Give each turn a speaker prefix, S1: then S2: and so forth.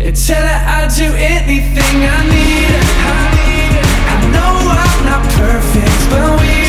S1: Tell her I'd do anything I need. I know I'm not perfect, but we